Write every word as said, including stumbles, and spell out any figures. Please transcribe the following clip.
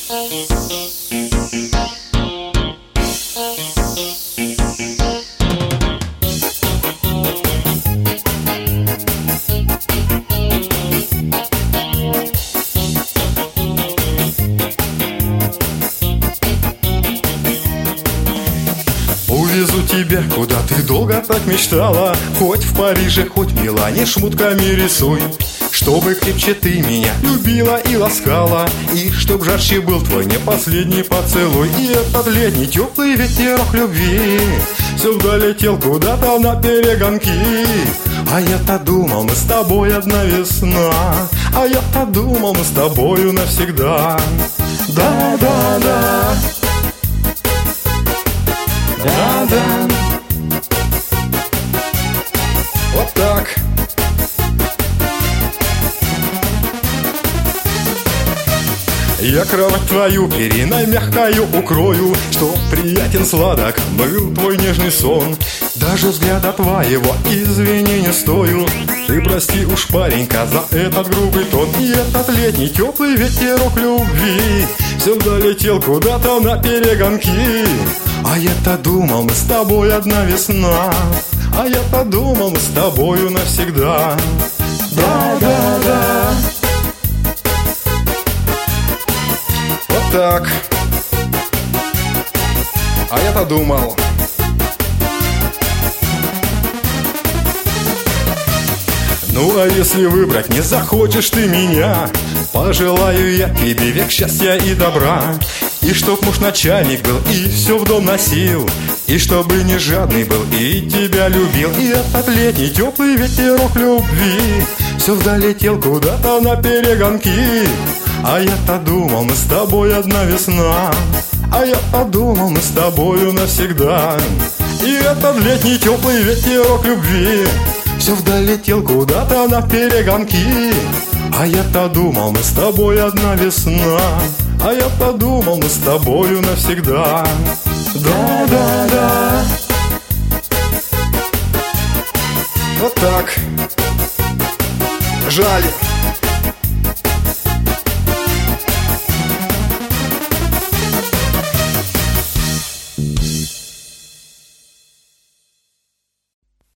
Увезу тебя, куда ты долго так мечтала, хоть в Париже, хоть в Милане шмутками рисуй. Чтобы крепче ты меня любила и ласкала, и чтоб жарче был твой не последний поцелуй. И этот летний теплый ветерок любви все вдаль летел куда-то на перегонки. А я-то думал, мы с тобой одна весна, а я-то думал, мы с тобою навсегда. Да-да-да, да-да. Вот так. Я кровать твою периной мягкою укрою, чтоб приятен сладок был твой нежный сон. Даже взгляда твоего, извини, не стою. Ты прости уж, паренька, за этот грубый тон. И этот летний теплый ветерок любви все долетел куда-то на перегонки. А я-то думал, мы с тобой одна весна, а я-то думал, мы с тобою навсегда. Да-да-да. Вот так. А я-то думал. Ну а если выбрать не захочешь ты меня, пожелаю я тебе век счастья и добра. И чтоб муж начальник был и все в дом носил, и чтобы не жадный был и тебя любил. И этот летний теплый ветерок любви все вдаль летел куда-то на перегонки. А я-то думал, мы с тобой одна весна, а я-то думал, мы с тобою навсегда. И этот летний теплый ветерок любви все вдаль летел куда-то на перегонки. А я-то думал, мы с тобой одна весна, а я-то думал, мы с тобою навсегда. Да-да-да. Вот так. Жаль.